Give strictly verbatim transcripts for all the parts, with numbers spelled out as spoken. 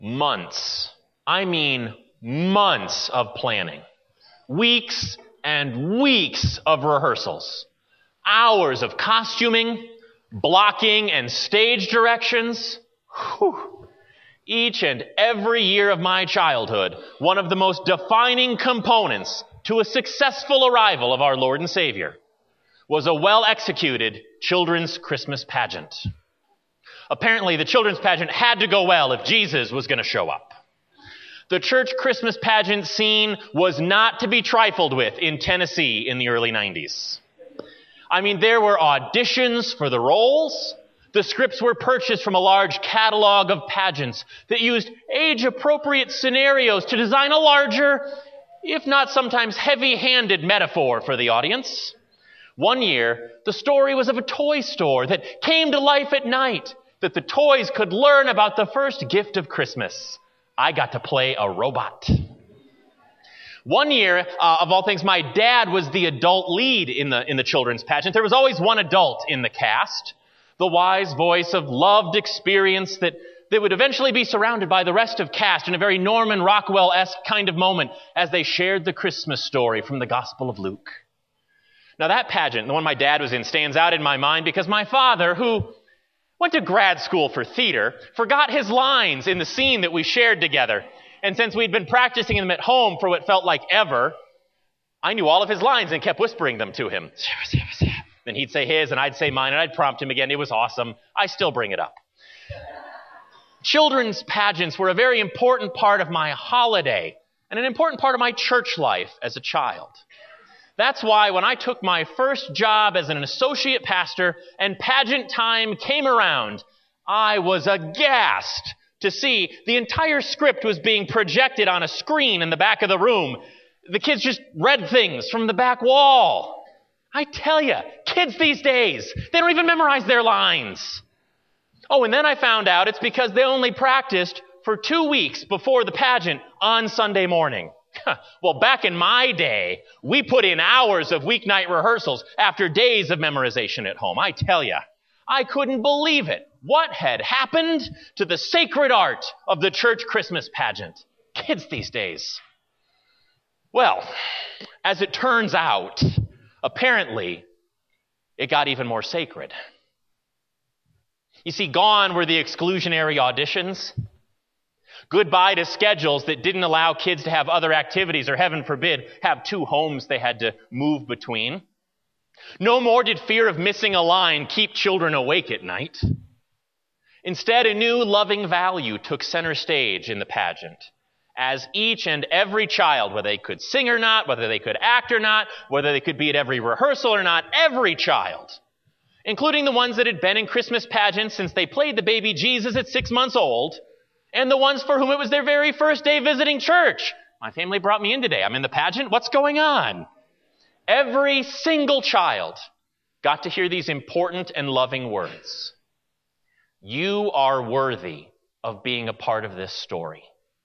Months. I mean months of planning. Weeks and weeks of rehearsals. Hours of costuming, blocking, and stage directions. Whew. Each and every year of my childhood, one of the most defining components to a successful arrival of our Lord and Savior was a well-executed children's Christmas pageant. Apparently, the children's pageant had to go well if Jesus was going to show up. The church Christmas pageant scene was not to be trifled with in Tennessee in the early nineties. I mean, there were auditions for the roles. The scripts were purchased from a large catalog of pageants that used age-appropriate scenarios to design a larger, if not sometimes heavy-handed metaphor for the audience. One year, the story was of a toy store that came to life at night, that the toys could learn about the first gift of Christmas. I got to play a robot. One year, uh, of all things, my dad was the adult lead in the, in the children's pageant. There was always one adult in the cast, the wise voice of loved experience that, that would eventually be surrounded by the rest of cast in a very Norman Rockwell-esque kind of moment as they shared the Christmas story from the Gospel of Luke. Now that pageant, the one my dad was in, stands out in my mind because my father, who went to grad school for theater, forgot his lines in the scene that we shared together. And since we'd been practicing them at home for what felt like ever, I knew all of his lines and kept whispering them to him. Then he'd say his and I'd say mine and I'd prompt him again. It was awesome. I still bring it up. Children's pageants were a very important part of my holiday and an important part of my church life as a child. That's why when I took my first job as an associate pastor and pageant time came around, I was aghast to see the entire script was being projected on a screen in the back of the room. The kids just read things from the back wall. I tell you, kids these days, they don't even memorize their lines. Oh, and then I found out it's because they only practiced for two weeks before the pageant on Sunday morning. Well, back in my day, we put in hours of weeknight rehearsals after days of memorization at home. I tell you, I couldn't believe it. What had happened to the sacred art of the church Christmas pageant? Kids these days. Well, as it turns out, apparently, it got even more sacred. You see, gone were the exclusionary auditions. Goodbye to schedules that didn't allow kids to have other activities or, heaven forbid, have two homes they had to move between. No more did fear of missing a line keep children awake at night. Instead, a new loving value took center stage in the pageant, as each and every child, whether they could sing or not, whether they could act or not, whether they could be at every rehearsal or not, every child, including the ones that had been in Christmas pageants since they played the baby Jesus at six months old, and the ones for whom it was their very first day visiting church. My family brought me in today. I'm in the pageant. What's going on? Every single child got to hear these important and loving words. You are worthy of being a part of this story.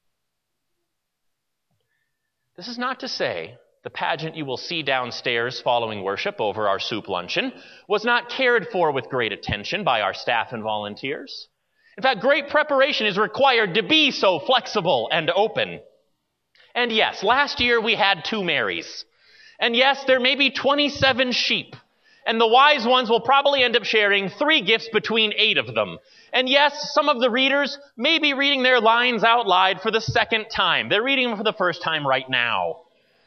This is not to say the pageant you will see downstairs following worship over our soup luncheon was not cared for with great attention by our staff and volunteers. In fact, great preparation is required to be so flexible and open. And yes, last year we had two Marys. And yes, there may be twenty-seven sheep. And the wise ones will probably end up sharing three gifts between eight of them. And yes, some of the readers may be reading their lines out loud for the second time. They're reading them for the first time right now.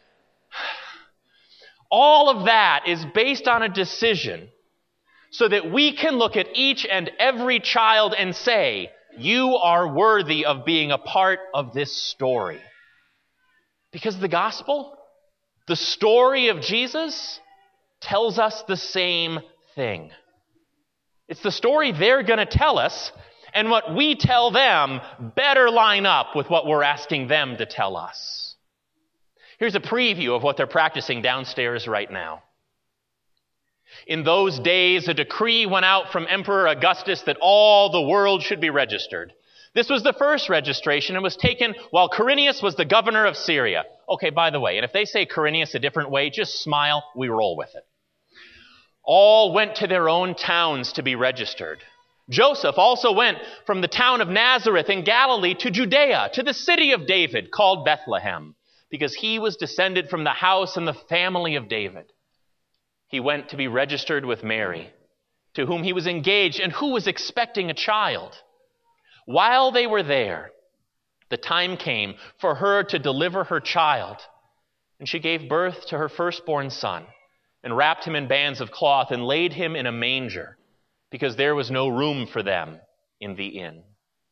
All of that is based on a decision so that we can look at each and every child and say, you are worthy of being a part of this story. Because the gospel, the story of Jesus, tells us the same thing. It's the story they're going to tell us, and what we tell them better line up with what we're asking them to tell us. Here's a preview of what they're practicing downstairs right now. In those days, a decree went out from Emperor Augustus that all the world should be registered. This was the first registration and was taken while Quirinius was the governor of Syria. Okay, by the way, and if they say Quirinius a different way, just smile, we roll with it. All went to their own towns to be registered. Joseph also went from the town of Nazareth in Galilee to Judea, to the city of David called Bethlehem, because he was descended from the house and the family of David. He went to be registered with Mary, to whom he was engaged and who was expecting a child. While they were there, the time came for her to deliver her child, and she gave birth to her firstborn son, and wrapped him in bands of cloth and laid him in a manger, because there was no room for them in the inn.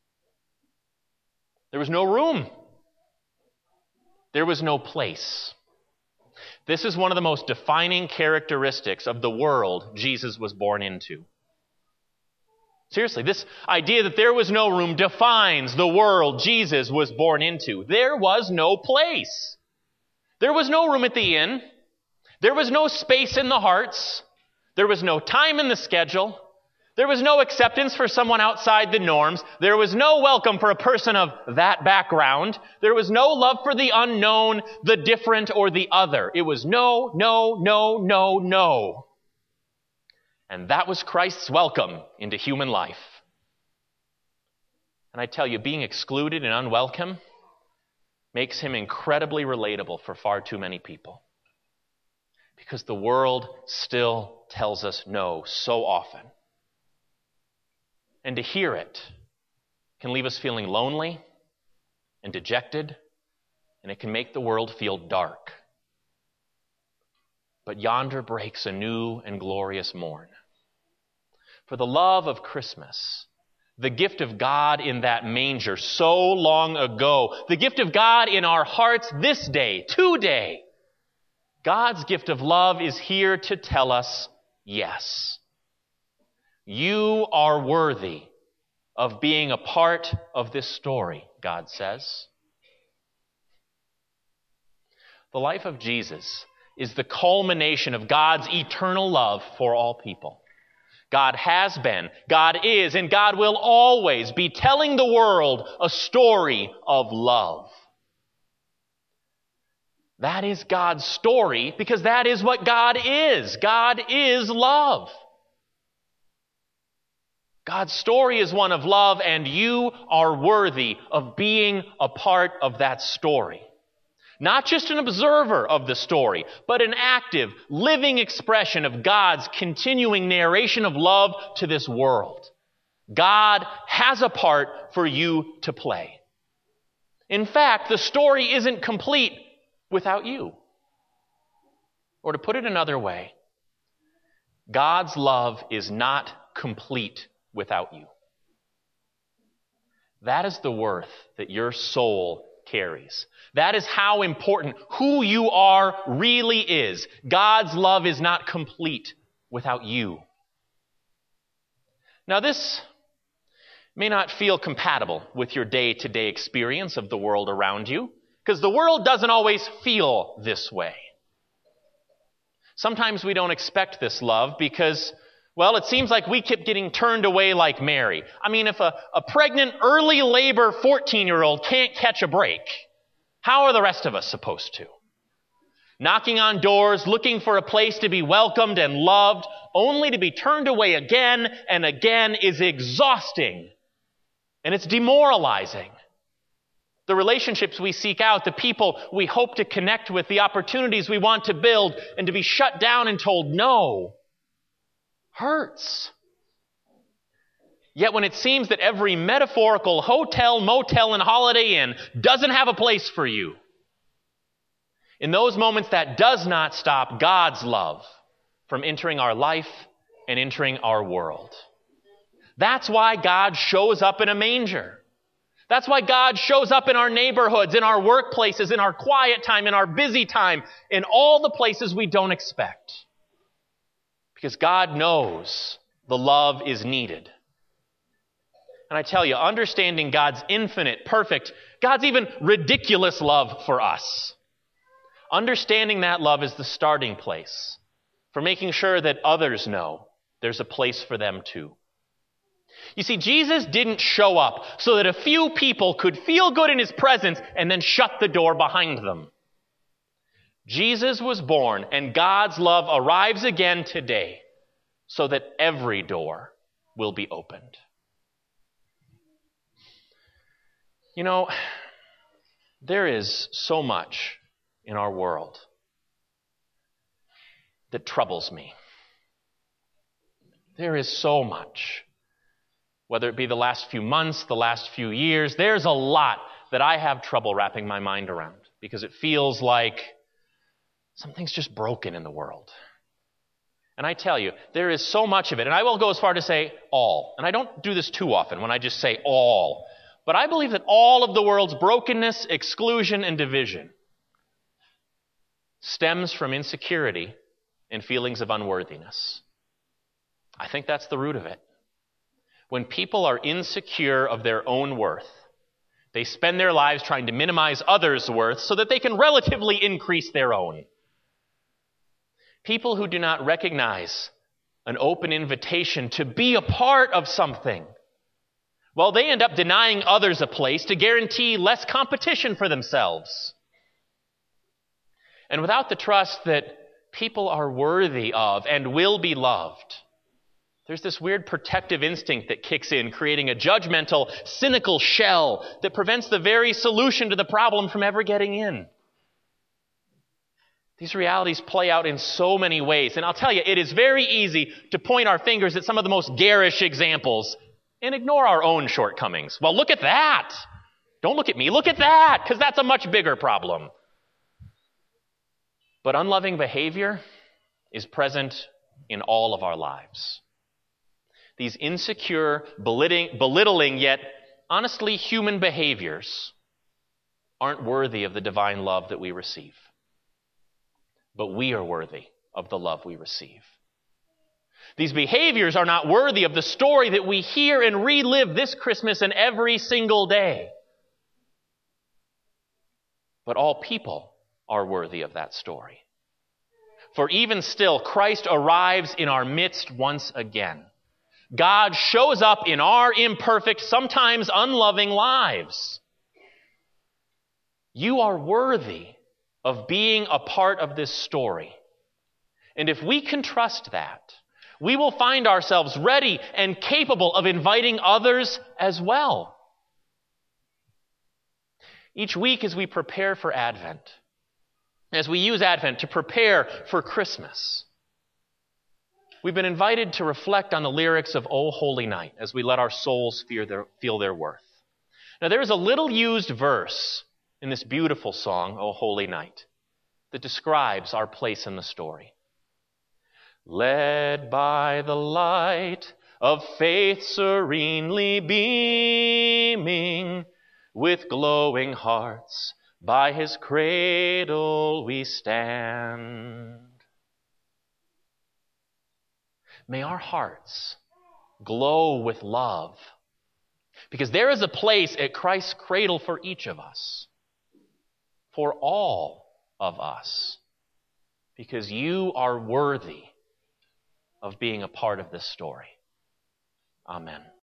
There was no room. There was no place. This is one of the most defining characteristics of the world Jesus was born into. Seriously, this idea that there was no room defines the world Jesus was born into. There was no place. There was no room at the inn. There was no space in the hearts. There was no time in the schedule. There was no acceptance for someone outside the norms. There was no welcome for a person of that background. There was no love for the unknown, the different, or the other. It was no, no, no, no, no. And that was Christ's welcome into human life. And I tell you, being excluded and unwelcome makes him incredibly relatable for far too many people. Because the world still tells us no so often. And to hear it can leave us feeling lonely and dejected, and it can make the world feel dark. But yonder breaks a new and glorious morn. For the love of Christmas, the gift of God in that manger so long ago, the gift of God in our hearts this day, today, God's gift of love is here to tell us yes. You are worthy of being a part of this story, God says. The life of Jesus is the culmination of God's eternal love for all people. God has been, God is, and God will always be telling the world a story of love. That is God's story because that is what God is. God is love. God's story is one of love, and you are worthy of being a part of that story. Not just an observer of the story, but an active, living expression of God's continuing narration of love to this world. God has a part for you to play. In fact, the story isn't complete without you. Or to put it another way, God's love is not complete without you. That is the worth that your soul carries. That is how important who you are really is. God's love is not complete without you. Now, this may not feel compatible with your day-to-day experience of the world around you, because the world doesn't always feel this way. Sometimes we don't expect this love because, well, it seems like we keep getting turned away like Mary. I mean, if a, a pregnant, early labor fourteen-year-old can't catch a break, how are the rest of us supposed to? Knocking on doors, looking for a place to be welcomed and loved, only to be turned away again and again is exhausting. And it's demoralizing. The relationships we seek out, the people we hope to connect with, the opportunities we want to build, and to be shut down and told no hurts. Yet when it seems that every metaphorical hotel, motel, and Holiday Inn doesn't have a place for you, in those moments that does not stop God's love from entering our life and entering our world. That's why God shows up in a manger. That's why God shows up in our neighborhoods, in our workplaces, in our quiet time, in our busy time, in all the places we don't expect. Because God knows the love is needed. And I tell you, understanding God's infinite, perfect, God's even ridiculous love for us, understanding that love is the starting place for making sure that others know there's a place for them too. You see, Jesus didn't show up so that a few people could feel good in his presence and then shut the door behind them. Jesus was born, and God's love arrives again today so that every door will be opened. You know, there is so much in our world that troubles me. There is so much. Whether it be the last few months, the last few years, there's a lot that I have trouble wrapping my mind around because it feels like something's just broken in the world. And I tell you, there is so much of it, and I will go as far to say all. And I don't do this too often when I just say all. But I believe that all of the world's brokenness, exclusion, and division stems from insecurity and feelings of unworthiness. I think that's the root of it. When people are insecure of their own worth, they spend their lives trying to minimize others' worth so that they can relatively increase their own. People who do not recognize an open invitation to be a part of something, well, they end up denying others a place to guarantee less competition for themselves. And without the trust that people are worthy of and will be loved, there's this weird protective instinct that kicks in, creating a judgmental, cynical shell that prevents the very solution to the problem from ever getting in. These realities play out in so many ways. And I'll tell you, it is very easy to point our fingers at some of the most garish examples and ignore our own shortcomings. Well, look at that. Don't look at me. Look at that, because that's a much bigger problem. But unloving behavior is present in all of our lives. These insecure, belittling, belittling yet honestly human behaviors aren't worthy of the divine love that we receive. But we are worthy of the love we receive. These behaviors are not worthy of the story that we hear and relive this Christmas and every single day. But all people are worthy of that story. For even still, Christ arrives in our midst once again. God shows up in our imperfect, sometimes unloving lives. You are worthy of being a part of this story. And if we can trust that, we will find ourselves ready and capable of inviting others as well. Each week as we prepare for Advent, as we use Advent to prepare for Christmas, we've been invited to reflect on the lyrics of O Holy Night as we let our souls feel their, feel their worth. Now there is a little used verse in this beautiful song, O Holy Night, that describes our place in the story. Led by the light of faith serenely beaming, with glowing hearts by his cradle we stand. May our hearts glow with love, because there is a place at Christ's cradle for each of us, for all of us, because you are worthy of being a part of this story. Amen.